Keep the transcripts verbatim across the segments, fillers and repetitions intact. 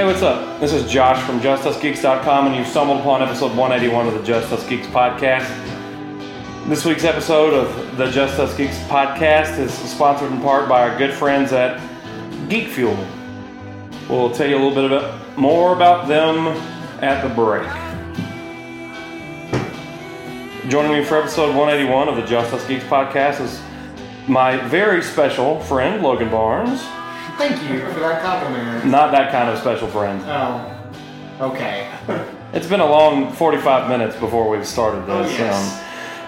what's up? This is Josh from Just Us Geeks dot com, and you've stumbled upon episode one eighty-one of the Just Us Geeks podcast. This week's episode of the Just Us Geeks podcast is sponsored in part by our good friends at Geek Fuel. We'll tell you a little bit about, more about them at the break. Joining me for episode one eighty-one of the Just Us Geeks podcast is my very special friend, Logan Barnes. Thank you for that compliment. Not that kind of special friend. Oh, okay. It's been a long forty-five minutes before we've started this. Oh, yes.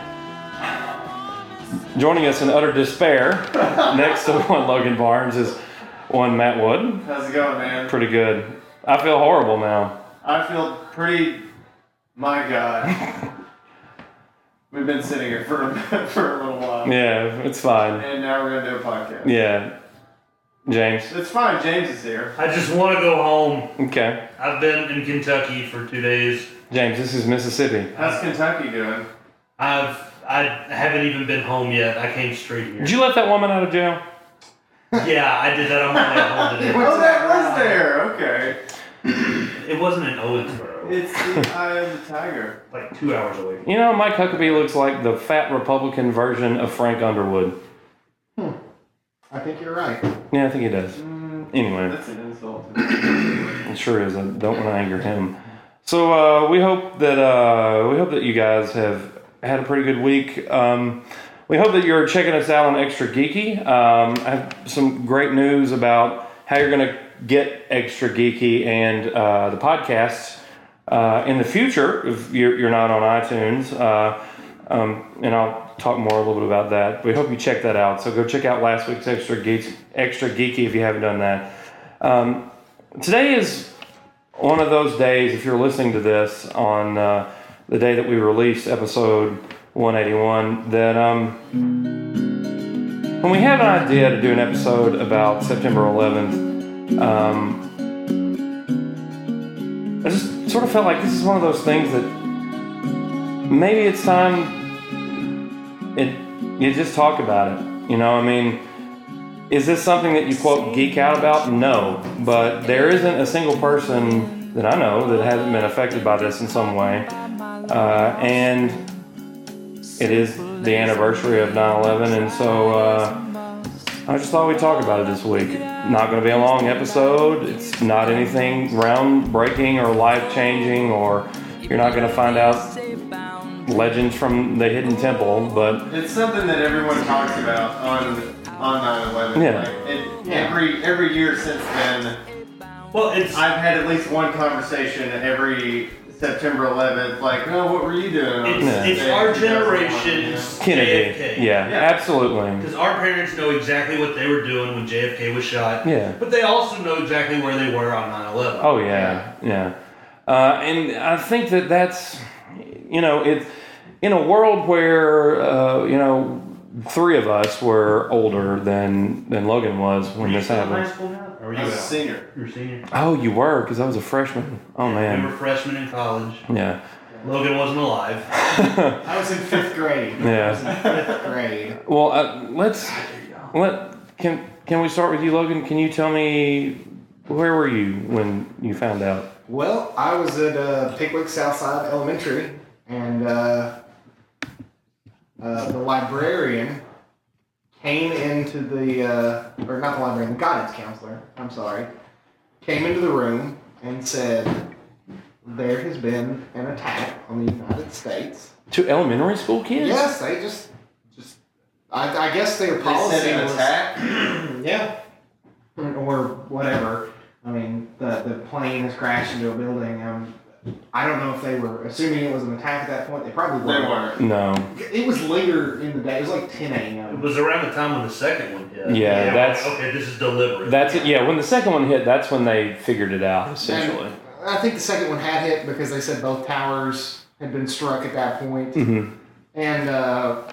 Um, joining us in utter despair, next to one Logan Barnes, is one Matt Wood. How's it going, man? Pretty good. I feel horrible now. I feel pretty... My God. We've been sitting here for a, for a little while. Yeah, it's fine. And now we're going to do a podcast. Yeah. James. It's fine. James is here. I just want to go home. Okay. I've been in Kentucky for two days. James, this is Mississippi. How's Kentucky doing? I've I haven't even been home yet. I came straight here. Did you let that woman out of jail? Yeah, I did that on my way home today. Oh, that was there. Okay. It wasn't in Owensboro. It's the Eye of the Tiger. Like two hours away. You know, Mike Huckabee looks like the fat Republican version of Frank Underwood. Hmm. I think you're right. Yeah, I think he does. Mm, Anyway. That's an insult. It sure is. I don't want to anger him. So uh, we hope that uh, we hope that you guys have had a pretty good week. Um, we hope that you're checking us out on Extra Geeky. Um, I have some great news about how you're going to get Extra Geeky and uh, the podcasts uh, in the future if you're, you're not on iTunes. Uh, um, and I'll talk more a little bit about that. We hope you check that out. So go check out last week's Extra Geeks, Extra Geeky if you haven't done that. Um, today is one of those days, if you're listening to this on uh, the day that we released episode one eighty-one, that um, when we had an idea to do an episode about September eleventh, um, I just sort of felt like this is one of those things that maybe it's time it you just talk about it. You know, I mean, is this something that you, quote, geek out about? No. But there isn't a single person that I know that hasn't been affected by this in some way. Uh, and it is the anniversary of nine eleven, and so uh, I just thought we'd talk about it this week. Not going to be a long episode. It's not anything groundbreaking or life-changing, or you're not going to find out legends from the hidden temple, but It's something that everyone talks about on on nine eleven. Yeah. Like, it, every every year since then, Well, it's I've had at least one conversation every September eleventh. Like, oh, what were you doing? on it's, this it's day our in two thousand one, generation's Kennedy. J F K. Yeah, Yeah. absolutely. Because our parents know exactly what they were doing when J F K was shot. Yeah. But they also know exactly where they were on nine eleven. Oh yeah, yeah. Uh, and I think that that's, you know, it's in a world where uh, you know, three of us were older than than Logan was when Were you this still in high happened. school now? Or were you I was a out? senior. You were a senior? Oh, you were, because I was a freshman. Oh We were man, freshmen in college. yeah, Logan wasn't alive. I was in fifth grade. I was yeah. in fifth grade. Well, uh, let's let can can we start with you, Logan? Can you tell me where were you when you found out? Well, I was at uh, Pickwick Southside Elementary, and uh, uh, the librarian came into the, uh, or not the librarian, the guidance counselor, I'm sorry, came into the room and said, there has been an attack on the United States. To elementary school kids? Yes, they just, just, I, I guess their They policy said an was, attack. yeah, or whatever. I mean, the the plane has crashed into a building. Um, I don't know if they were assuming it was an attack at that point. They probably They weren't. weren't. No. It was later in the day. It was like ten a.m. It was around the time when the second one hit. Yeah, I'm that's- like, okay, this is deliberate. That's it. Yeah, when the second one hit, that's when they figured it out, essentially. And I think the second one had hit because they said both towers had been struck at that point. Mm-hmm. And uh,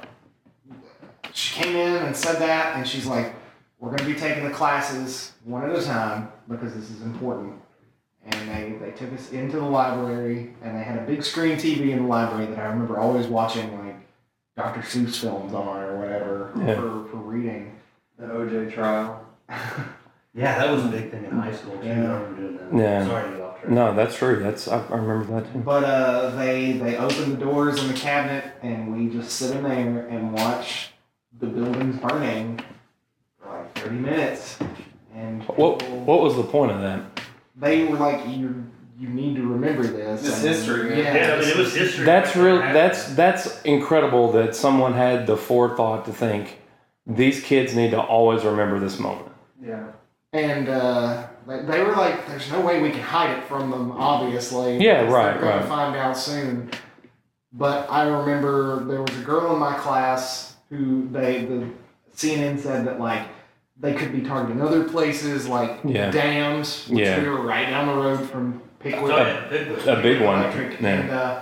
she came in and said that, and she's like, we're going to be taking the classes one at a time because this is important. And they, they took us into the library, and they had a big screen T V in the library that I remember always watching, like, Doctor Seuss films on or whatever Yeah. for, for reading. The O J trial. Yeah, that was a big thing in high school too. Yeah. I remember doing that. Yeah. Sorry to get off track. No, that's true. That's I, I remember that too. But uh, they they open the doors in the cabinet, and we just sit in there and watch the buildings burning for like thirty minutes. And What people- what was the point of that? they were like, you you need to remember this. This and- history, man. Yeah, Yeah, I this mean, it was is- history. That's back real. then. That's that's incredible that someone had the forethought to think these kids need to always remember this moment. Yeah. And uh, they, they were like, there's no way we can hide it from them, obviously. Yeah, because right, They're going right. to find out soon. But I remember there was a girl in my class who they, the C N N said that, like, they could be targeting other places, like Yeah. dams, which Yeah. we were right down the road from Pickwick. Oh, yeah, big one. A big one. Electric. Yeah. And uh,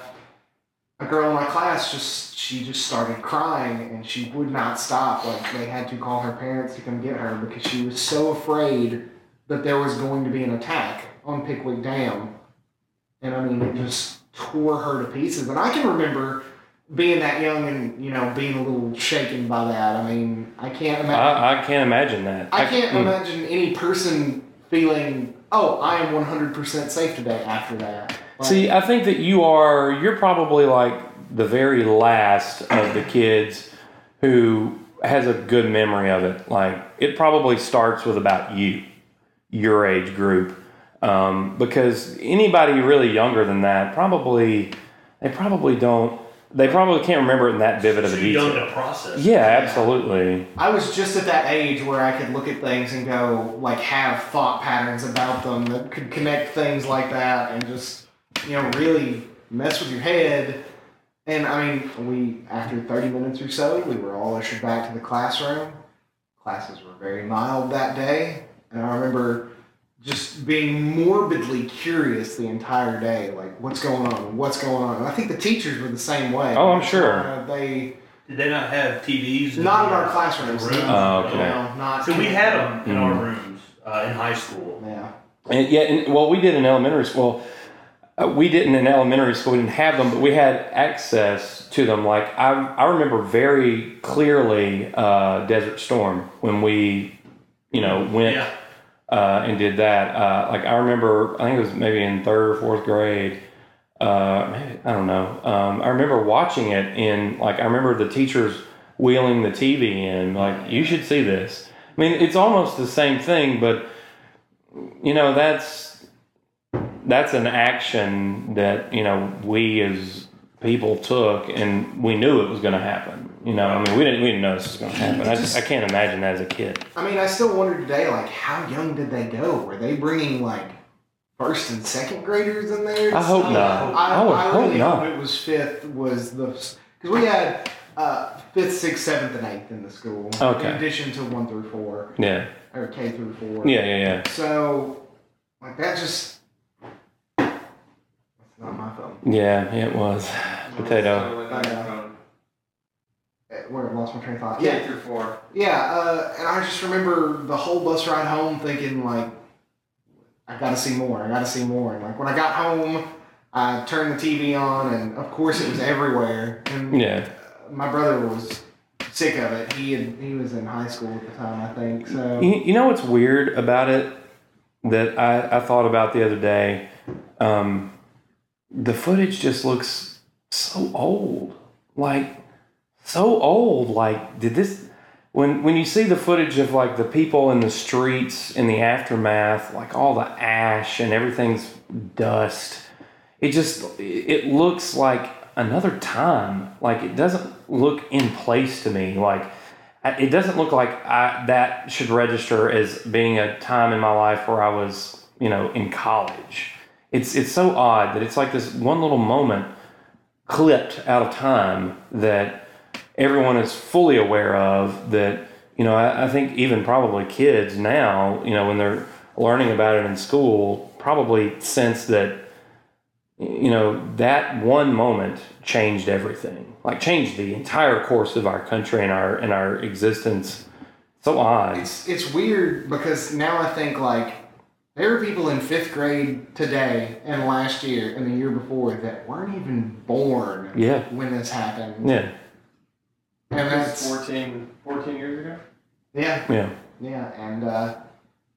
a girl in my class just she just started crying and she would not stop. Like they had to call her parents to come get her because she was so afraid that there was going to be an attack on Pickwick Dam. And I mean, it just tore her to pieces. And I can remember being that young and you know being a little shaken by that. I mean, I can't imagine. I, I can't imagine that. I can't mm. imagine any person feeling, oh, I am one hundred percent safe today after that. Like, See, I think that you are, you're probably like the very last of the kids who has a good memory of it. Like, it probably starts with about you, your age group. Um, because anybody really younger than that, probably, they probably don't, they probably can't remember it in that vivid of a Too young detail. to process. Yeah, absolutely. I was just at that age where I could look at things and go, like, have thought patterns about them that could connect things like that and just, you know, really mess with your head. And I mean, we, after thirty minutes or so, we were all ushered back to the classroom. Classes were very mild that day. And I remember just being morbidly curious the entire day, like, what's going on? What's going on? And I think the teachers were the same way. Oh, I'm sure. Uh, they, Did they not have T Vs? not in our classrooms. Rooms? Oh, okay. No, not So we had them in Mhm. our rooms uh, in high school. Yeah. And yeah, and, well, we did in elementary school. Uh, we didn't in elementary school. We didn't have them, but we had access to them. Like I, I remember very clearly uh, Desert Storm when we, you know, went Yeah. uh, and did that. Uh, like I remember, I think it was maybe in third or fourth grade. Uh, maybe, I don't know. Um, I remember watching it in like I remember the teachers wheeling the T V in. Like you should see this. I mean, it's almost the same thing, but you know that's. That's an action that, you know, we as people took and we knew it was going to happen. You know, I mean, we didn't, we didn't know this was going to happen. I, just, I can't imagine that as a kid. I mean, I still wonder today, like, how young did they go? Were they bringing, like, first and second graders in there? I hope Uh, not. I, I would I hope really not. hope it was fifth was the... Because we had uh, fifth, sixth, seventh, and eighth in the school. Okay. In addition to one through four. Yeah. Or K through four. Yeah, yeah, yeah. So, like, that just... That's not my phone. Yeah, it was. Potato. But, uh, Where I lost my train of thought. K Yeah. through four. Yeah, uh, and I just remember the whole bus ride home thinking, like, I gotta see more, I gotta see more. And, like, when I got home, I turned the T V on, and, of course, it was everywhere. And Yeah. my brother was sick of it. He had, he was in high school at the time, I think, so... You, you know what's weird about it that I, I thought about the other day? Um, the footage just looks so old. Like, so old. Like, did this... When, when you see the footage of, like, the people in the streets in the aftermath, like, all the ash and everything's dust, it just... It looks like another time. Like, it doesn't look in place to me. Like, it doesn't look like I, that should register as being a time in my life where I was, you know, in college. It's it's so odd that it's like this one little moment clipped out of time that everyone is fully aware of. That, you know, I, I think even probably kids now, you know, when they're learning about it in school, probably sense that, you know, that one moment changed everything. Like changed the entire course of our country and our and our existence. So odd. It's, it's weird because now I think, like, there are people in fifth grade today and last year and the year before that weren't even born Yeah. when this happened. Yeah. And That was that's... fourteen, fourteen years ago? Yeah. Yeah. Yeah, and uh,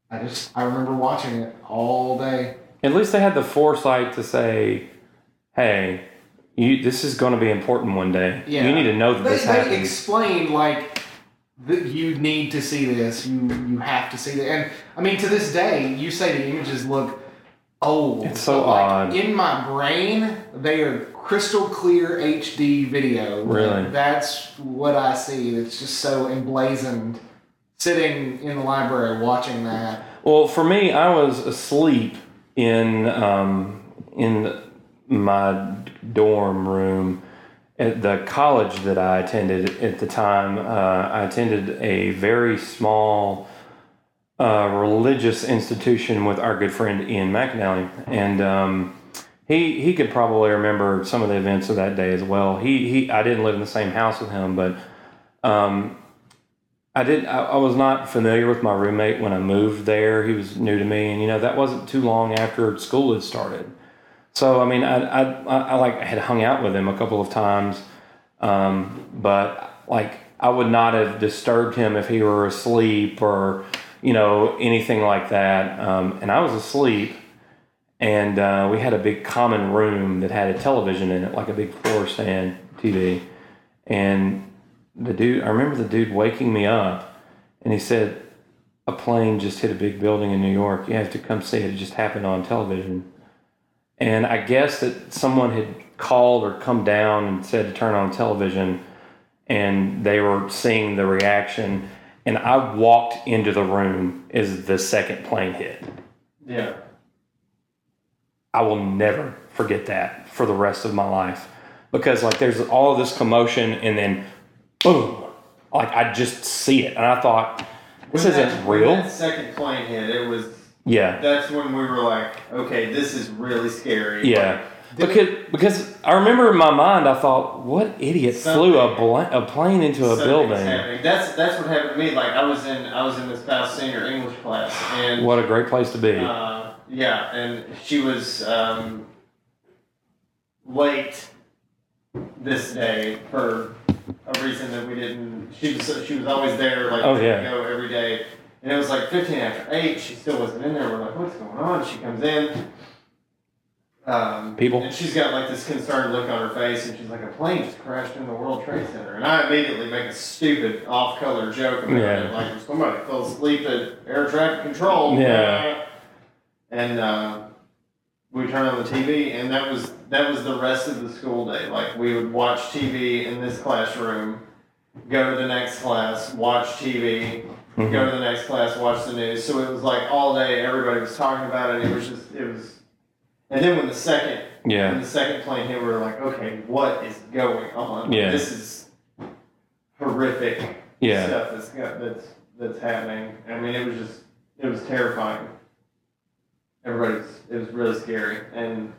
I just I remember watching it all day. At least they had the foresight to say, "Hey, you this is going to be important one day. Yeah. You need to know that They, this they happens." explained like that you need to see this. You you have to see that. And I mean, to this day, you say the images look old. It's so but, like, odd. In my brain, they are crystal clear H D video. Really? That's what I see. It's just so emblazoned. Sitting in the library watching that. Well, for me, I was asleep in um, in my dorm room at the college that I attended at the time. Uh, I attended a very small uh, religious institution with our good friend Ian McAnally, and um, he he could probably remember some of the events of that day as well. He he I didn't live in the same house with him, but. Um, I did. I, I was not familiar with my roommate when I moved there. He was new to me, and you know that wasn't too long after school had started. So I mean, I I, I, I like had hung out with him a couple of times, um, but like I would not have disturbed him if he were asleep or you know anything like that. Um, and I was asleep, and uh, we had a big common room that had a television in it, like a big floor stand T V, and. The dude, I remember the dude waking me up, and he said, "A plane just hit a big building in New York. You have to come see it. It just happened on television." And I guess that someone had called or come down and said to turn on television, and they were seeing the reaction. And I walked into the room as the second plane hit. Yeah. I will never forget that for the rest of my life, because like there's all of this commotion, and then. Boom! Like I just see it, and I thought, "This When isn't that, real." When that second plane hit, it was. Yeah. That's when we were like, okay, this is really scary. Yeah. Did Because because I remember in my mind, I thought, "What idiot flew a Something- bla- a plane into a Something's building?" happening. That's that's what happened to me. Like I was in I was in this past senior English class, and What a great place to be. uh, yeah, and she was um, late this day for a reason that we didn't. She was she was always there, like Oh, ready yeah. to go every day, and it was like fifteen after eight. She still wasn't in there. We're like, what's going on? She comes in. Um, People. And she's got like this concerned look on her face, and she's like, a plane just crashed into the World Trade Center. And I immediately make a stupid off-color joke about Yeah. it, like somebody fell asleep at air traffic control. Yeah. And uh, we turned on the T V, and that was that was the rest of the school day. Like we would watch T V in this classroom, go to the next class, watch T V, Mhm. go to the next class, watch the news. So it was like all day, everybody was talking about it. It was just it was. And then when the second when Yeah. the second plane hit, we were like, okay, what is going on? Yeah. This is horrific Yeah. stuff that's got, that's that's happening. I mean, it was just it was terrifying. Everybody's it was really scary, and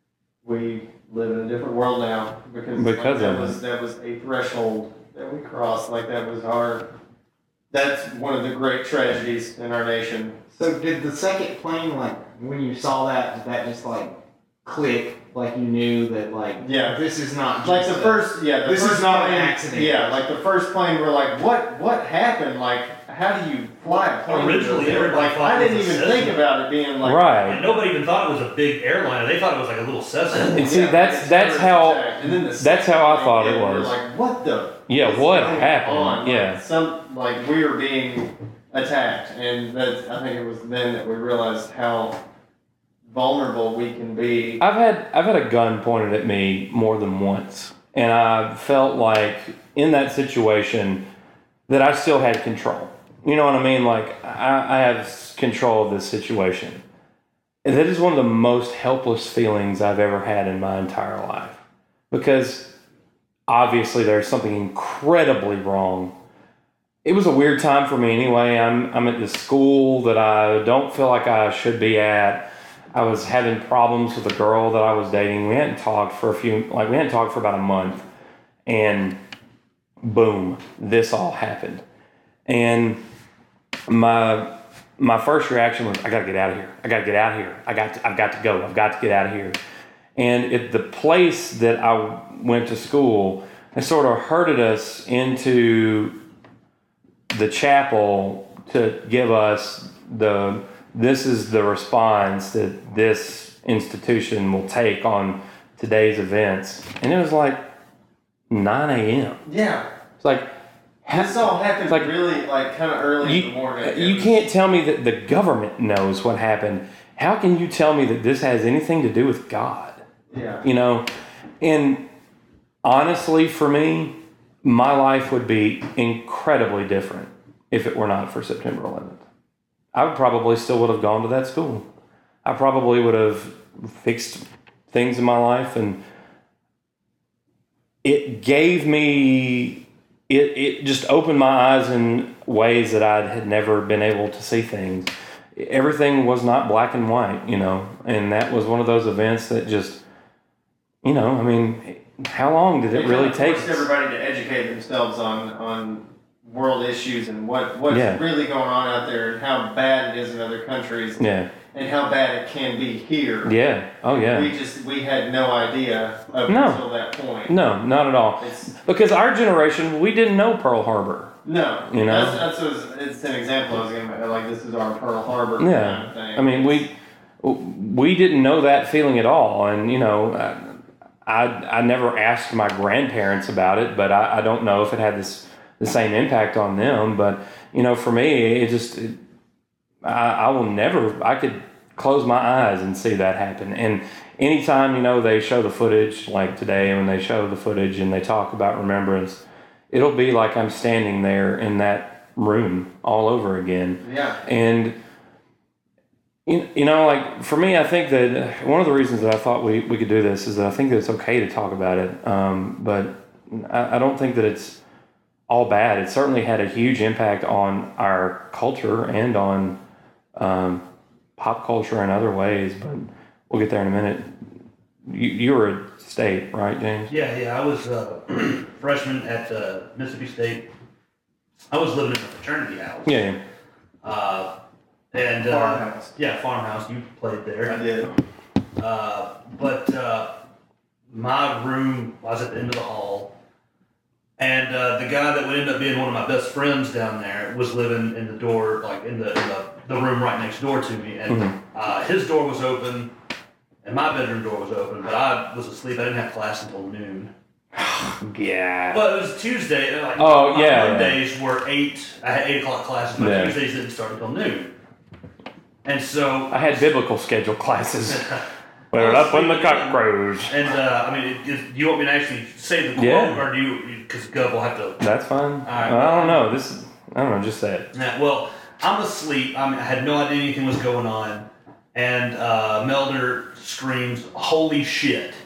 we live in a different world now because, Because like, that of was that was a threshold that we crossed. Like that was our that's one of the great tragedies in our nation. So did the second plane, like, when you saw that, did that just, like, click? Like, you knew that, like, Yeah. this is not Like just the a- first, yeah. The this is first not an plane, accident. Yeah, like the first plane, we're like, what? What happened? Like, how do you fly a plane? Originally, into a- everybody like, thought I it didn't was a even think Cessna. about it being like Right. And nobody even thought it was a big airliner. They thought it was like a little Cessna. And see, Yeah, that's it's that's terrorist how attack. And then the that's second how I plane thought hit, it we're was. like, what the? Yeah, is what going happened? on? Like, Yeah. some like we were being attacked, and that I think it was then that we realized how vulnerable we can be. I've had I've had a gun pointed at me more than once, and I felt like in that situation that I still had control. You know what I mean? Like I, I have control of this situation. And that is one of the most helpless feelings I've ever had in my entire life, because obviously there's something incredibly wrong. It was a weird time for me anyway. I'm I'm at this school that I don't feel like I should be at. I was having problems with a girl that I was dating. We hadn't talked for a few, like we hadn't talked for about a month, and boom, this all happened. And my my first reaction was, I gotta get out of here. I gotta get out of here. I got to, I've got to go. I've got to get out of here. And at the place that I went to school, they sort of herded us into the chapel to give us the this is the response that this institution will take on today's events. And it was like nine a.m. Yeah. It's like, This all happened like- really like kind of early in the morning. It you was- can't tell me that the government knows what happened. How can you tell me that this has anything to do with God? Yeah. You know, and honestly, for me, my life would be incredibly different if it were not for September eleventh. I would probably still would have gone to that school. I probably would have fixed things in my life, and it gave me, it, it just opened my eyes in ways that I had never been able to see things. Everything was not black and white, you know, and that was one of those events that just, you know, I mean, how long did it It really kind of take? forced everybody to educate themselves on on world issues and what what's Yeah. really going on out there and how bad it is in other countries Yeah, and how bad it can be here. yeah, oh yeah. We just we had no idea up No. until that point. No, not at all. It's Because our generation, we didn't know Pearl Harbor. no. You know? that's, that's what, it's an example I was gonna make. Like this is our Pearl Harbor Yeah. kind of thing. I mean, we we didn't know that feeling at all, and you know, I I never asked my grandparents about it, but I, I don't know if it had this the same impact on them. But you know, for me, it just it, I I will never I could close my eyes and see that happen. And anytime you know they show the footage, like today when they show the footage and they talk about remembrance, it'll be like I'm standing there in that room all over again. yeah. And you, you know, like for me, I think that one of the reasons that I thought we, we could do this is that I think that it's okay to talk about it. Um, but I, I don't think that it's all bad. It certainly had a huge impact on our culture and on um, pop culture in other ways. But we'll get there in a minute. You, you were at State, right, James? Yeah, yeah. I was a freshman at uh, Mississippi State. I was living in a fraternity house. Yeah, yeah. Uh, and uh, Farmhouse. Yeah, farmhouse. You played there. I did. Uh, but uh, my room was at the end of the hall, and uh, the guy that would end up being one of my best friends down there was living in the door, like in the in the, the room right next door to me, and Mhm. uh, his door was open, and my bedroom door was open, but I was asleep. I didn't have class until noon. Yeah. Well, it was Tuesday. Like, Oh, my yeah, Mondays were eight. I had eight o'clock classes, but Yeah. Tuesdays didn't start until noon. And so I had biblical schedule classes. Put it up when the cock crows. And uh, I mean, it, it, do you want me to actually say the quote, Yeah. or do you? Because Gov will have to. That's fine. right. I don't know. This is, I don't know. Just say it. Yeah, well, I'm asleep. I mean, I had no idea anything was going on, and uh, Melder screams, "Holy shit!"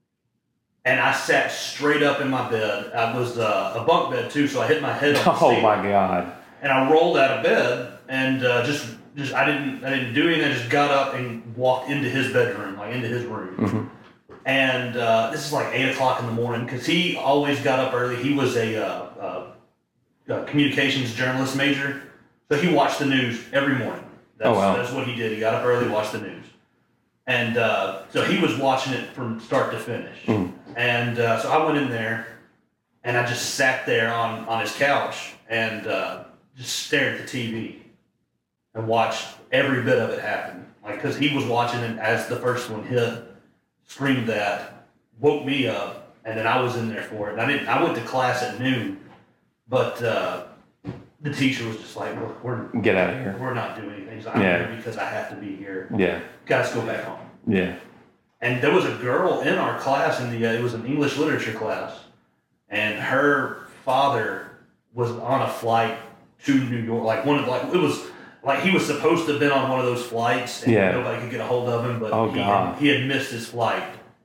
And I sat straight up in my bed. I was uh, a bunk bed too, so I hit my head on the Oh ceiling. my God. And I rolled out of bed and uh, just, just I didn't, I didn't do anything. I just got up and walked into his bedroom, like into his room. Mhm. And uh, this is like eight o'clock in the morning because he always got up early. He was a, uh, uh, a communications journalist major, so he watched the news every morning. That's, Oh, wow. That's what he did. He got up early, watched the news, and uh, so he was watching it from start to finish. Mm. And uh, so I went in there, and I just sat there on on his couch and uh, just stared at the T V and watched every bit of it happen. Like, because he was watching it as the first one hit, screamed that, woke me up, and then I was in there for it. And I didn't. I went to class at noon, but uh, the teacher was just like, "Look, we're Get out of here. we're not doing anything. So I'm Yeah. here because I have to be here. Yeah. Guys, go back home." Yeah. And there was a girl in our class, in the uh, it was an English literature class, and her father was on a flight to New York, like one of like it was like he was supposed to have been on one of those flights, and Yeah. nobody could get a hold of him, but Oh, he, God. Had, he had missed his flight,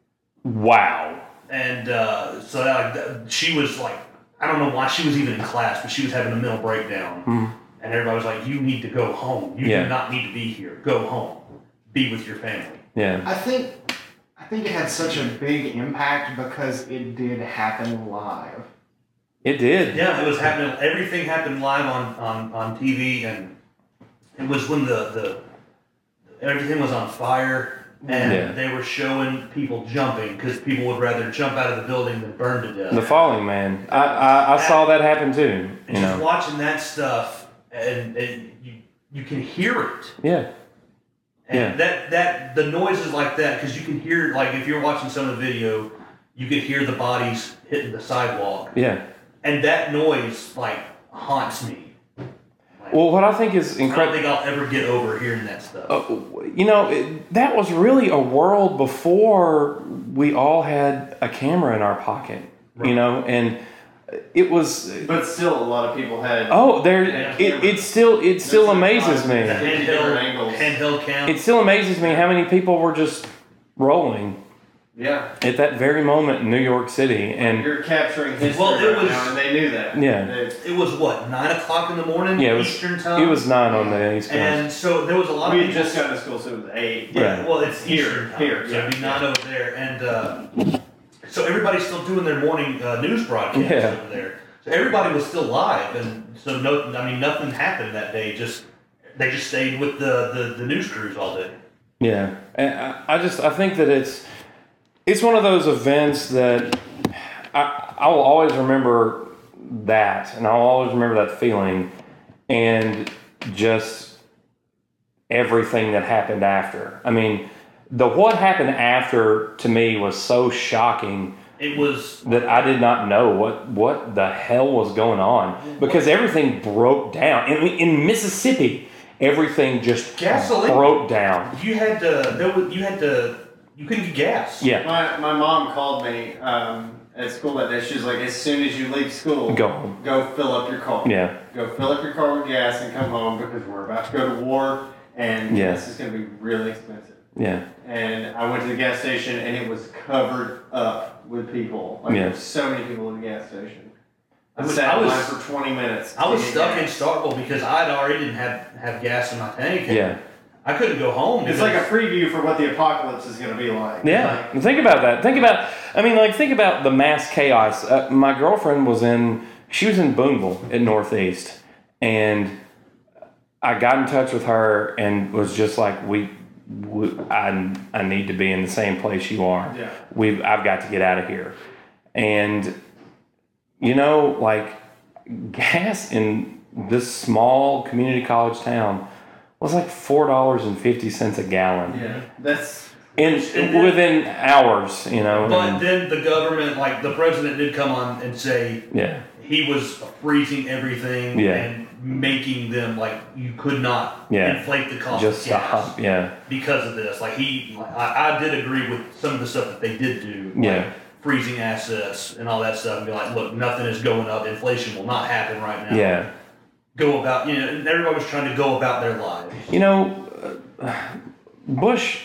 Wow. and uh, so that, like, she was like, I don't know why she was even in class, but she was having a mental breakdown, Mm. and everybody was like, "You need to go home. You Yeah. do not need to be here. Go home. Be with your family." Yeah. I think I think it had such a big impact because it did happen live. It did. Yeah, it was happening. Everything happened live on, on, on T V, and it was when the, the everything was on fire, and Yeah. they were showing people jumping because people would rather jump out of the building than burn to death. The Falling Man. I, I, I saw that happen too. and You just know. watching that stuff, and, and you you can hear it. Yeah. And Yeah. that, that, the noises like that, because you can hear, like, if you're watching some of the video, you could hear the bodies hitting the sidewalk. Yeah. And that noise, like, haunts me. Like, Well, what I think is I don't incredible. think I'll ever get over hearing that stuff. Uh, you know, it, that was really a world before we all had a camera in our pocket. Right. You know, and it was. But still, a lot of people had. Oh, there. Yeah. It, it still. It still There's amazes a- me. The fifty handheld, different angles. handheld cam. It still amazes me how many people were just rolling Yeah. at that very moment in New York City, and You're capturing history Well, it right was- now, and they knew that. Yeah. They- It was what, nine o'clock in the morning, yeah, it was. Eastern time. It was nine on the East Coast. and so there was a lot we of had people. just gotten to school, so it was eight. Yeah, Right. well, it's Here, Eastern time, here, so yeah, it'd be nine yeah. over there, and uh, so everybody's still doing their morning uh, news broadcast Yeah. over there. So everybody was still live, and so no, I mean, nothing happened that day. Just they just stayed with the the, the news crews all day. Yeah, and I, I just I think that it's it's one of those events that I I will always remember that, and I'll always remember that feeling, and just everything that happened after. I mean, the what happened after to me was so shocking It was that I did not know what what the hell was going on, because everything broke down in in Mississippi. Everything just Gasoline. broke down. you had to there was you had to you couldn't get gas. Yeah. My, my mom called me um, at school that day. She was like, as soon as you leave school, Go home. go fill up your car. Yeah. Go fill up your car with gas and come home because we're about to go to war and Yeah. this is going to be really expensive. Yeah. And I went to the gas station and it was covered up with people. Like Yeah. there were so many people at the gas station. I I was- sat I in was- line for twenty minutes. I was to get stuck in gas. Starkville because I'd already didn't have, have gas in my tank. and Yeah. I couldn't go home. It's because- like a preview for what the apocalypse is going to be like. Yeah. Think about that. Think about, I mean, like, think about the mass chaos. Uh, my girlfriend was in, she was in Boonville at Northeast. And I got in touch with her and was just like, we, we I, I need to be in the same place you are. Yeah. We've, I've got to get out of here. And, you know, like, gas in this small community college town was like four dollars and fifty cents a gallon. Yeah. That's In, And then- within hours, you know. But and- then the government, like the president, did come on and say yeah, he was freezing everything Yeah. and making them like you could not Yeah. inflate the cost just of gas stop. Yeah, because of this. Like he, I, I did agree with some of the stuff that they did do. Like Yeah. freezing assets and all that stuff, and be like, look, nothing is going up. Inflation will not happen right now. yeah. Go about, you know, and everybody was trying to go about their lives. You know, uh, Bush.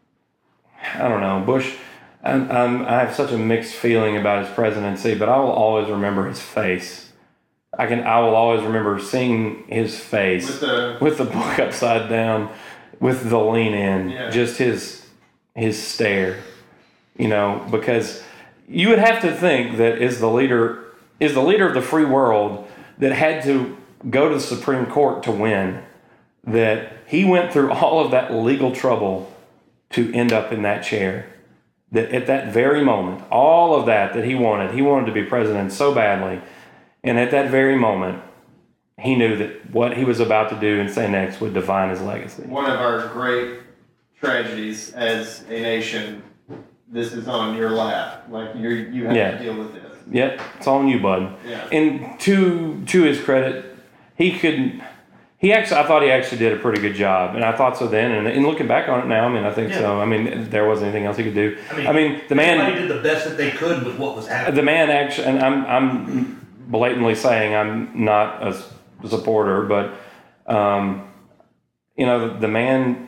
I don't know Bush. I'm, I'm, I have such a mixed feeling about his presidency, but I will always remember his face. I can. I will always remember seeing his face with the with the book upside down, with the lean in, Yeah. just his his stare, you know, because you would have to think that is the leader is the leader of the free world that had to go to the Supreme Court to win, that he went through all of that legal trouble to end up in that chair. That at that very moment, all of that that he wanted, he wanted to be president so badly, and at that very moment, he knew that what he was about to do and say next would define his legacy. one of our great tragedies as a nation. This is on your lap. Like you, you have Yeah. to deal with this. Yep, it's on you, bud. Yeah. And to to his credit, he could. He actually, I thought he actually did a pretty good job, and I thought so then. And, and looking back on it now, I mean, I think Yeah. so. I mean, there wasn't anything else he could do. I mean, I mean the Everybody man, did the best that they could with what was happening. the man actually, and I'm I'm blatantly saying I'm not a s- supporter, but um, you know, the, the man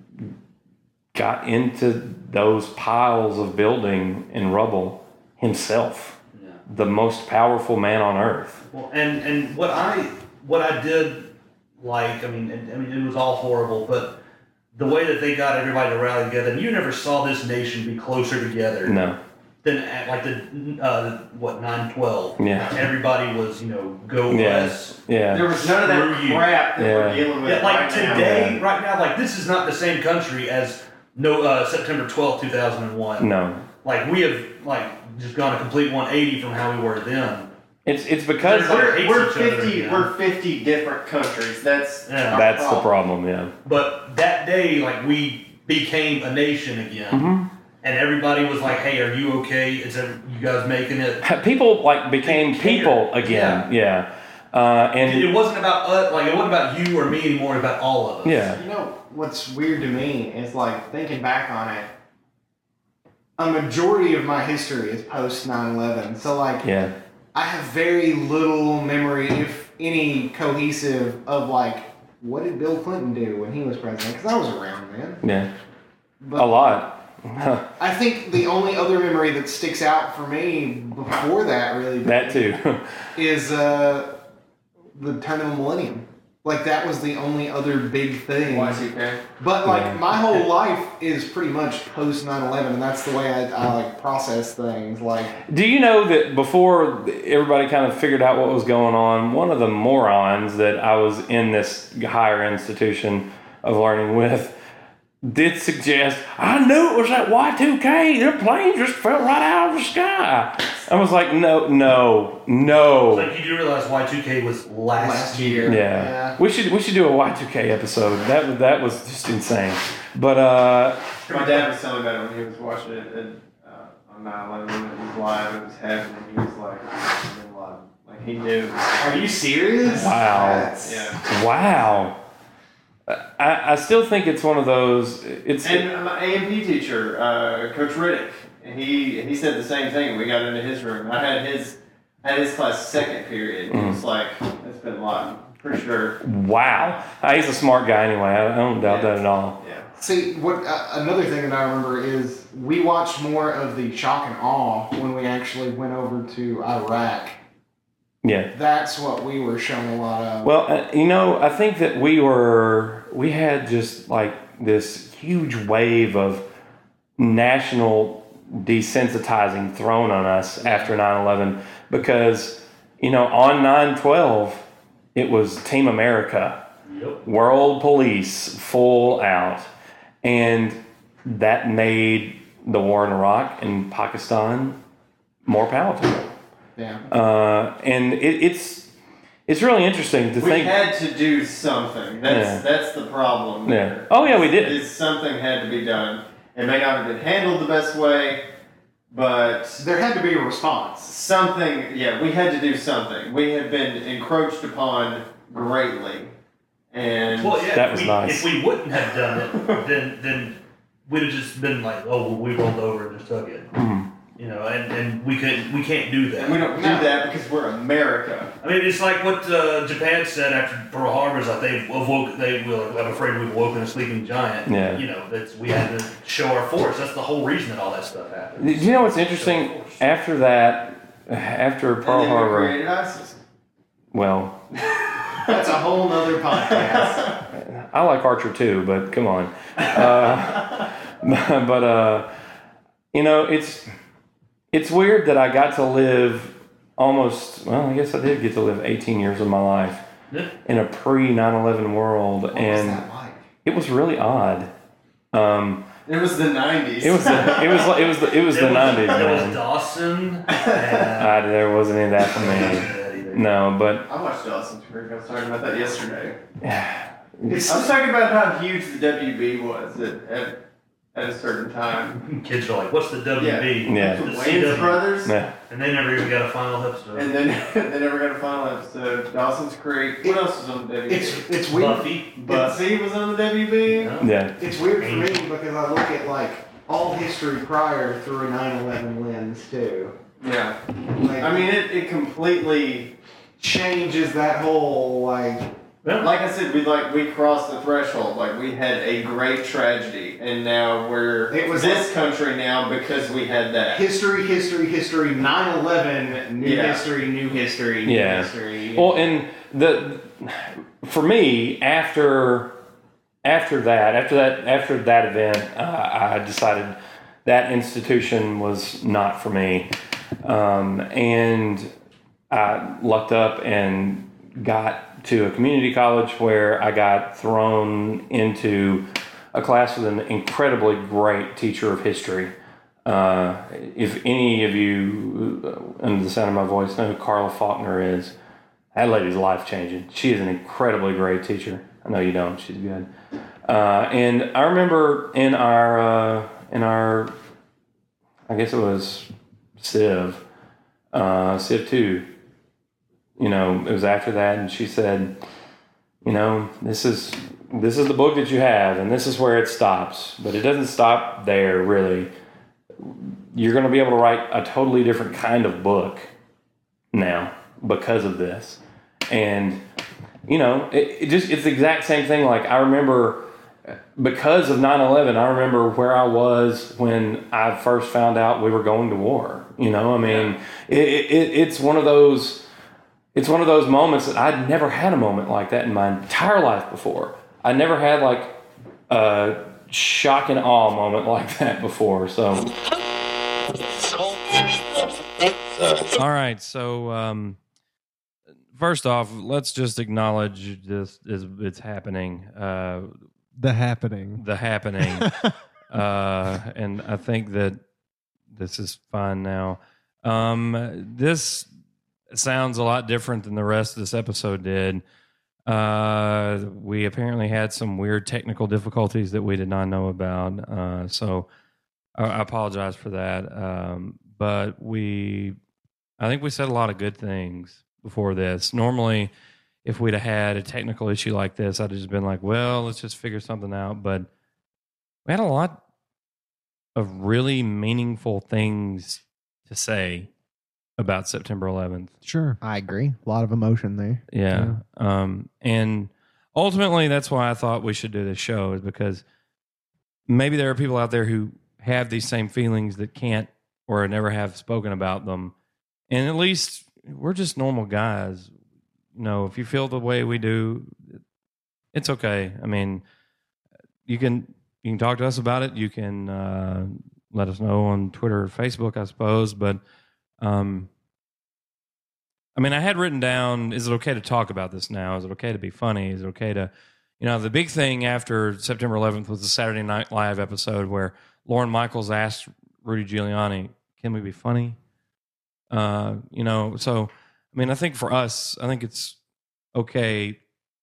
got into those piles of building and rubble himself. Yeah. The most powerful man on earth. Well, and and what I what I did like, I mean, and, I mean, it was all horrible, but the way that they got everybody to rally together, and you never saw this nation be closer together No. than at like the uh, what nine twelve. Yeah. Everybody was, you know, go Yeah. West. Yeah. There was none of that Screw you. crap that we're Yeah. dealing with Yeah, like right now. today, Yeah. right now, like this is not the same country as no uh, September twelfth, two thousand one. No. Like we have like just gone a complete one eighty from how we were then. It's it's because Everybody We're, hates we're each other, fifty. yeah. We're fifty different countries. That's Yeah. our that's the problem. Yeah. But that day, like, we became a nation again. Mm-hmm. And everybody was like, "Hey, are you okay? Is every, you guys making it?" People like became They cared. people again. Yeah. Uh, and It wasn't about us, like it wasn't about you or me anymore. It was about all of us. yeah. You know what's weird to me is like thinking back on it. A majority of my history is post nine eleven, so like Yeah. I have very little memory, if any, cohesive of like what did Bill Clinton do when he was president? Because I was around then. Yeah. But A lot. I think the only other memory that sticks out for me before that really That too. is uh, the turn of the millennium. Like that was the only other big thing. Y two K. But like Yeah. my whole life is pretty much post nine eleven, and that's the way I, I like process things. Like Do you know that before everybody kind of figured out what was going on, one of the morons that I was in this higher institution of learning with did suggest, I knew it was that Y two K. Their plane just fell right out of the sky. I was like, no, no, no. Like you do realize Y two K was last, last year. year. Yeah. Yeah. we should we should do a Y two K episode. That that was just insane. But uh, My dad was telling me about it when he was watching it at, uh, on nine eleven when it was live. It was happening. He was like, "It's been live." Like he knew. Are you serious? Wow. That's- Yeah. wow. I, I still think it's one of those. It's And my A M P teacher, uh, Coach Riddick, he he said the same thing. We got into his room. I had his I had his class second period. And he was like, "It's been live." Pretty sure. wow. Uh, He's a smart guy anyway. I, I don't doubt that at all. Yeah. See, what uh, another thing that I remember is we watched more of the shock and awe when we actually went over to Iraq. Yeah. That's what we were shown a lot of. Well, uh, you know, I think that we were, we had just like this huge wave of national desensitizing thrown on us after nine eleven because, you know, on nine twelve, it was Team America, Yep. world police, full out. And that made the war in Iraq and Pakistan more palatable. yeah. Uh, and it, it's it's really interesting to We think. had to do something. That's Yeah. that's the problem. Yeah. there. Oh, yeah, we did. Is something had to be done. It may not have been handled the best way, but There had to be a response. something. Yeah, we had to do something. We had been encroached upon greatly, and Well, yeah. That if was we, nice. If we wouldn't have done it, then then we'd have just been like, "Oh, well, we rolled over and just took it." Mhm. You know, and, and we could we can't do that. and we don't do No. that because we're America. I mean, it's like what uh, Japan said after Pearl Harbor is like they've awoke. They will. I'm afraid we've awoken a sleeping giant. Yeah. You know, that's we had to show our force. That's the whole reason that all that stuff happened. Did you know what's interesting? After that, after Pearl and then we Harbor, created ISIS. well, That's a whole nother podcast. I like Archer too, but come on. Uh, but uh, you know, it's it's weird that I got to live almost. Well, I guess I did get to live eighteen years of my life Yeah. in a pre nine eleven world, What and was that like? it was really odd. Um, It was the nineties. it was the, it was it was the, it was There the nineties, There was man. Dawson. And, Uh, there wasn't any of that for me. No, but I watched Dawson's Creek. I was talking about that yesterday. It's I was talking about how huge the W B was at, at, at a certain time. Kids are like, "What's the W B?" Yeah. The The Wayans C W. brothers. yeah. And they never even got a final episode. And then they never got a final episode. Dawson's Creek. What else was on the W B? it's it's weird. Buffy. Buffy was on the W B. Yeah. Yeah. It's weird for me because I look at like all history prior through a nine eleven lens too. Yeah. Like, I mean, it, it completely, changes that whole like Yeah. like I said, we like we crossed the threshold. Like we had a great tragedy, and now we're It was this like- country now because we had that. history, history, history. nine eleven, new Yeah. history, new history, new Yeah. history. Well, and the for me after after that after that after that event, uh, I decided that institution was not for me, um, and I lucked up and got to a community college where I got thrown into a class with an incredibly great teacher of history. Uh, Uh, if any of you, uh, under the sound of my voice, know who Carla Faulkner is, that lady's life changing. She is an incredibly great teacher. I know you don't. She's good. Uh, and I remember in our uh, in our, I guess it was Civ, uh, Civ two. You know, it was after that, and she said, you know, this is this is the book that you have, and this is where it stops. But it doesn't stop there, really. You're going to be able to write a totally different kind of book now because of this. And, you know, it, it just it's the exact same thing. Like, I remember, because of nine eleven, I remember where I was when I first found out we were going to war. You know, I mean, it, it, it's one of those... It's one of those moments that I'd never had a moment like that in my entire life before. I never had like a shock and awe moment like that before. So, all right. So, um, first off, let's just acknowledge this is it's happening. Uh, the happening. The happening. uh, and I think that this is fine now. Um, this. It sounds a lot different than the rest of this episode did. Uh, we apparently had some weird technical difficulties that we did not know about. Uh, so I, I apologize for that. Um, but we, I think we said a lot of good things before this. Normally, if we'd have had a technical issue like this, I'd have just been like, well, let's just figure something out. But we had a lot of really meaningful things to say about September eleventh. Sure. I agree. A lot of emotion there. Yeah. yeah. Um, and ultimately, that's why I thought we should do this show, is because maybe there are people out there who have these same feelings that can't or never have spoken about them. And at least we're just normal guys. You know, if you feel the way we do, it's okay. I mean, you can you can talk to us about it. You can uh, let us know on Twitter or Facebook, I suppose. But Um, I mean, I had written down, is it okay to talk about this now? Is it okay to be funny? Is it okay to, you know, the big thing after September eleventh was the Saturday Night Live episode where Lorne Michaels asked Rudy Giuliani, can we be funny? Uh, you know, so, I mean, I think for us, I think it's okay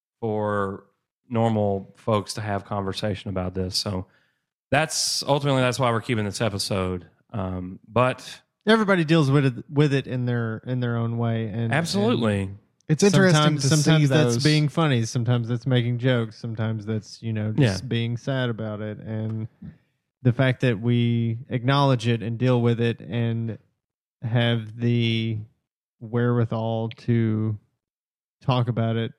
for normal folks to have conversation about this. So that's, ultimately, that's why we're keeping this episode. Um, but... Everybody deals with it with it in their in their own way, and absolutely, and it's interesting. Sometimes, to sometimes see that's those. being funny. Sometimes that's making jokes. Sometimes that's you know just Yeah. being sad about it. And the fact that we acknowledge it and deal with it and have the wherewithal to talk about it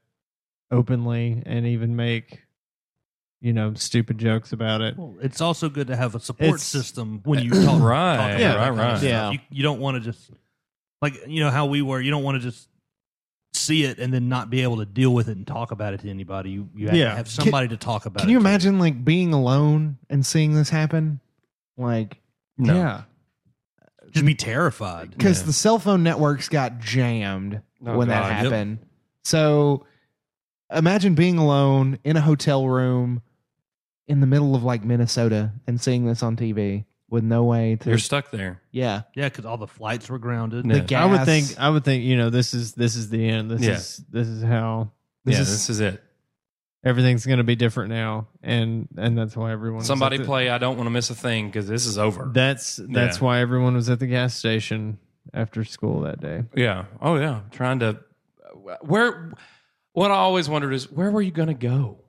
openly and even make you know stupid jokes about it. Well, it's also good to have a support It's- system when you talk, Right, talk about yeah, that right, kind of right. stuff. Yeah. You, you don't want to just like you know how we were. You don't want to just see it and then not be able to deal with it and talk about it to anybody. You you have Yeah. to have somebody to talk about. Can it you to. imagine like being alone and seeing this happen? Like, No. yeah, Just be terrified. because Yeah. the cell phone networks got jammed Oh, when that God, yep. happened. So imagine being alone in a hotel room in the middle of like Minnesota and seeing this on T V with no way to. You're stuck there. yeah, Yeah, because all the flights were grounded. Yeah. the gas. I would think I would think you know this is this is the end. This Yeah. is this is how this yeah, is this is it. everything's going to be different now, and and that's why everyone was Somebody at the- play I Don't Want to Miss a Thing because this is over. That's that's Yeah. why everyone was at the gas station after school that day. Yeah. Oh, yeah. Trying to. Where. What I always wondered is, where were you going to go?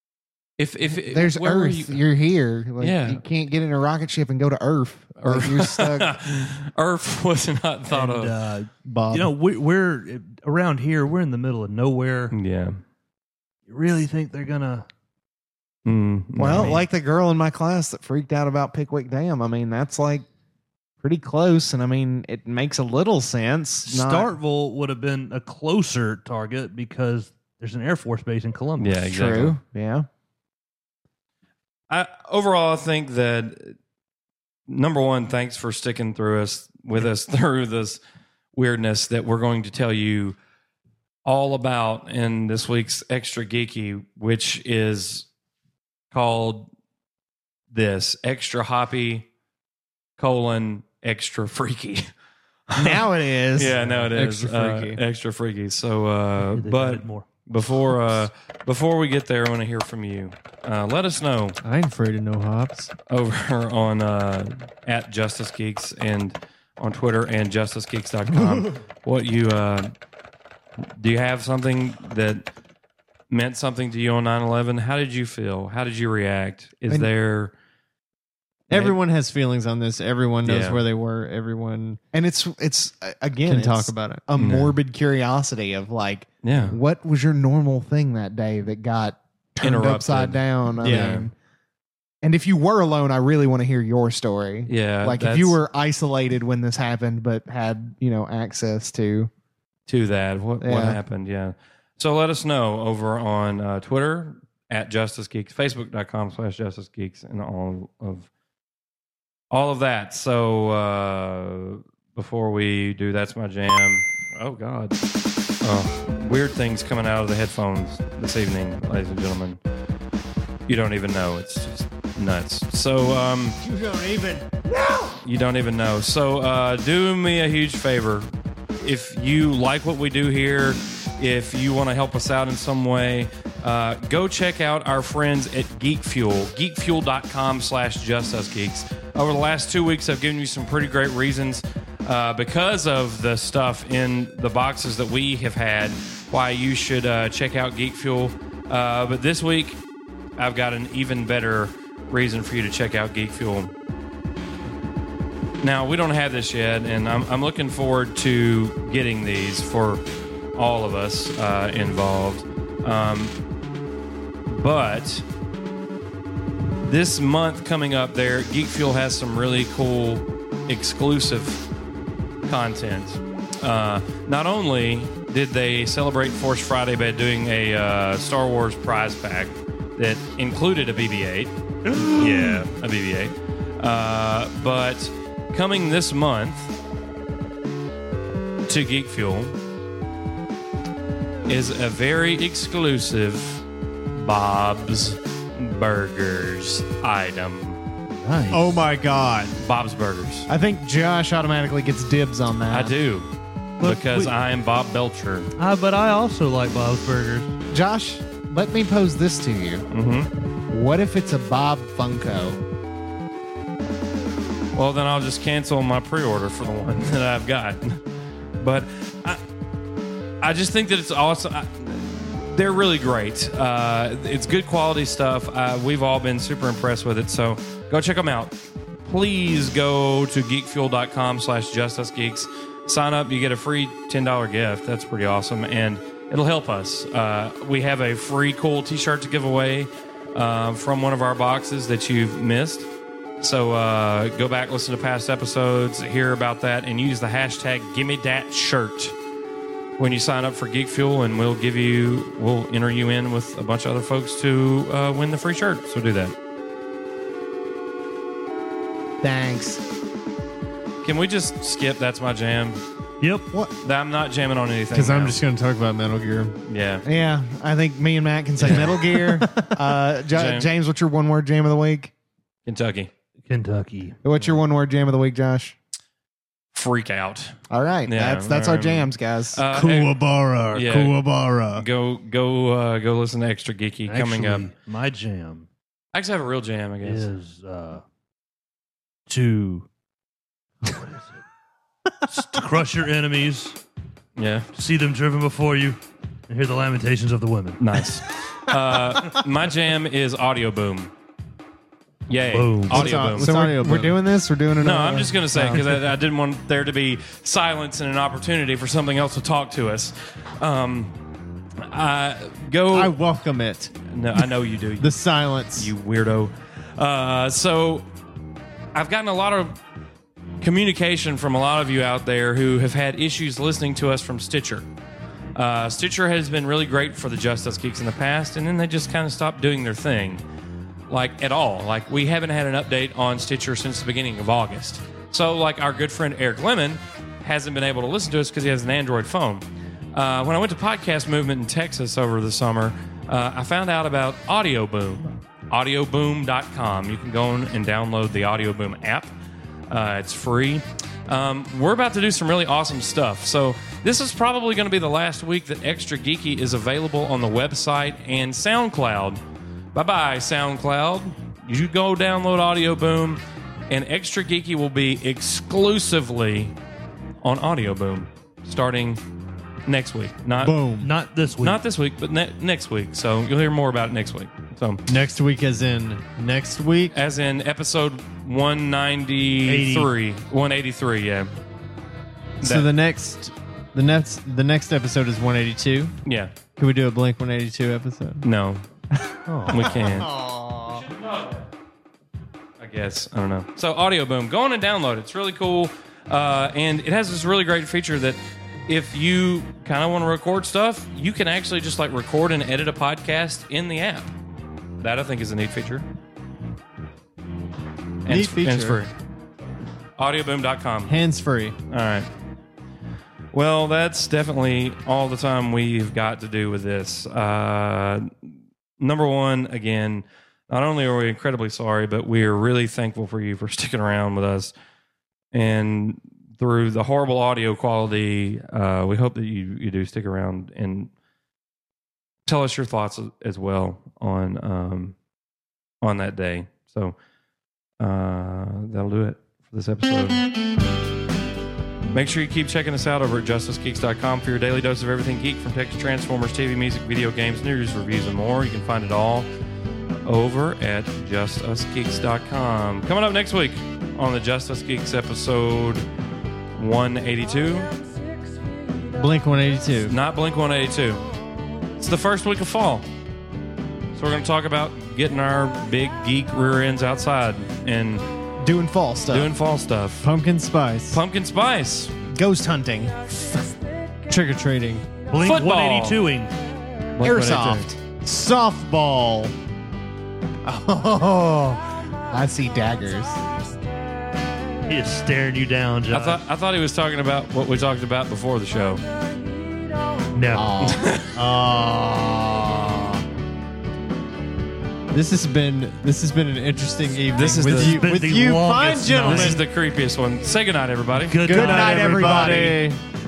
If if There's where were Earth. you- You, are here. Like, Yeah. you can't get in a rocket ship and go to Earth. Like, you're stuck. Earth was not thought and, of. uh, Bob, you know, we, we're around here. We're in the middle of nowhere. yeah. You really think they're gonna? Mm, Well, I mean, like the girl in my class that freaked out about Pickwick Dam. I mean, that's like pretty close, and I mean, it makes a little sense. Not- Starkville would have been a closer target because there's an Air Force base in Columbus. yeah, exactly. True. Yeah. I, overall, I think that number one, thanks for sticking through us with us through this weirdness that we're going to tell you all about in this week's Extra Geeky, which is called this Extra Hoppy colon extra freaky. Now it is. Yeah, no, it is Extra uh, freaky. extra freaky. So, uh, They but added more. before uh, before we get there, I want to hear from you. Uh, let us know I ain't afraid of no hops. over on uh, at Justice Geeks and on Twitter and justice geeks dot com. What you uh, do you have something that meant something to you on nine eleven? How did you feel? How did you react? Is And- there Everyone has feelings on this. Everyone knows Yeah. where they were. Everyone And it's it's uh, again can it's talk about it. a morbid curiosity of like, yeah? what was your normal thing that day that got turned Interrupted. upside down? I Yeah. mean, and if you were alone, I really want to hear your story. Yeah, Like if that's- you were isolated when this happened, but had you know access to. to that. What what Yeah. happened? Yeah. So let us know over on uh, Twitter at Justice Geeks, Facebook dot com slash Justice Geeks, and all of all of that. So uh, before we do, that's my jam. Oh God. Oh, weird things coming out of the headphones this evening, ladies and gentlemen. You don't even know. It's just nuts. So um, You don't even. you don't even know. So uh, do me a huge favor. If you like what we do here, if you want to help us out in some way, uh, go check out our friends at Geek Fuel, geekfuel.com slash justustgeeks. Over the last two weeks, I've given you some pretty great reasons uh, because of the stuff in the boxes that we have had why you should uh, check out Geek Fuel. Uh, but this week, I've got an even better reason for you to check out Geek Fuel. Now, we don't have this yet, and I'm, I'm looking forward to getting these for all of us uh, involved. Um, but this month coming up there, Geek Fuel has some really cool exclusive content. Uh, not only did they celebrate Force Friday by doing a uh, Star Wars prize pack that included a B B eight. Yeah, a B B eight. Uh, but coming this month to Geek Fuel is a very exclusive Bob's Burgers item. Nice. Oh my God. Bob's Burgers. I think Josh automatically gets dibs on that. I do. But Because we- I am Bob Belcher. Uh, but I also like Bob's Burgers. Josh, let me pose this to you. Mm-hmm. What if it's a Bob Funko? Well, then I'll just cancel my pre-order for the one that I've got. But I, I just think that it's awesome. I, they're really great. Uh, it's good quality stuff. Uh, we've all been super impressed with it. So go check them out. Please go to geekfuel.com slash justustgeeks. Sign up. You get a free ten dollars gift. That's pretty awesome. And it'll help us. Uh, we have a free cool t-shirt to give away uh, from one of our boxes that you've missed. So uh, go back, listen to past episodes, hear about that, and use the hashtag GimmeDatShirt when you sign up for Geek Fuel, and we'll give you, we'll enter you in with a bunch of other folks to uh, win the free shirt. So do that. Thanks. Can we just skip? That's my jam. Yep. What? I'm not jamming on anything. Because I'm now. just going to talk about Metal Gear. yeah. Yeah, I think me and Matt can say Metal Gear. Uh, J- James. James, what's your one word jam of the week? Kentucky. Kentucky. What's your one word jam of the week, Josh? Freak out. All right, Yeah, that's that's our um, jams, guys. Uh, Kuwabara. yeah. Kuwabara. Go go uh, go listen to Extra Geeky coming up. Actually, my jam I actually have a real jam, I guess. is uh, to what is it? S- to crush your enemies, Yeah. to see them driven before you, and hear the lamentations of the women. Nice. uh, my jam is Audio Boom. Yay. Boom. Audio so Boom. so we're, Audio we're Boom. doing this. We're doing it. No, I'm just going to say, because I, I didn't want there to be silence and an opportunity for something else to talk to us. Um, uh, go. I welcome it. no, I know you do. The silence. You weirdo. Uh, so I've gotten a lot of communication from a lot of you out there who have had issues listening to us from Stitcher. Uh, Stitcher has been really great for the Just Us Geeks in the past, and then they just kind of stopped doing their thing. Like, at all. Like, we haven't had an update on Stitcher since the beginning of August. So, like, our good friend Eric Lemon hasn't been able to listen to us because he has an Android phone. Uh, when I went to Podcast Movement in Texas over the summer, uh, I found out about Audio Boom. audio boom dot com. You can go in and download the Audio Boom app. Uh, it's free. Um, we're about to do some really awesome stuff. So this is probably going to be the last week that Extra Geeky is available on the website and SoundCloud. Bye-bye, SoundCloud. You go download Audio Boom, and Extra Geeky will be exclusively on Audio Boom starting next week. Not Boom. Not this week. Not this week, but ne- next week. So you'll hear more about it next week. So Next week, as in next week. as in episode one ninety-three, one eighty-three, yeah, So That- the next, the next, the next episode is one eighty-two. yeah. Can we do a Blink one eighty-two episode? No, Oh. we can't. I guess I don't know. So Audio Boom, go on and download it. It's really cool, uh, and it has this really great feature that if you kind of want to record stuff, you can actually just like record and edit a podcast in the app. That I think is a neat feature. And Neat it's- and it's feature. free. audioboom dot com. Hands free. All right. Well, that's definitely all the time we've got to do with this. Uh, number one, again, not only are we incredibly sorry, but we are really thankful for you for sticking around with us. And through the horrible audio quality, uh, we hope that you, you do stick around and tell us your thoughts as well on um, on that day. So uh, that'll do it for this episode. Make sure you keep checking us out over at justice geeks dot com for your daily dose of everything geek, from tech to Transformers, T V, music, video games, news, reviews, and more. You can find it all over at just us geeks dot com. Coming up next week on the Just Us Geeks episode one eighty-two. Blink one eighty-two. Not Blink one eighty-two. It's the first week of fall. So we're going to talk about getting our big geek rear ends outside and Doing fall stuff. doing fall stuff. Pumpkin spice. Pumpkin spice. ghost hunting. Trick or treating. Blink Football. one eighty-two-ing. Blink one eighty-two. Airsoft. Softball. Oh, I see daggers. He is staring you down, Josh. I thought I thought he was talking about what we talked about before the show. no. Oh. This has been this has been an interesting evening This is with the- you been with the you fine longest gentlemen. This is the creepiest one. Say goodnight, everybody. Good, Good night, night, everybody. everybody.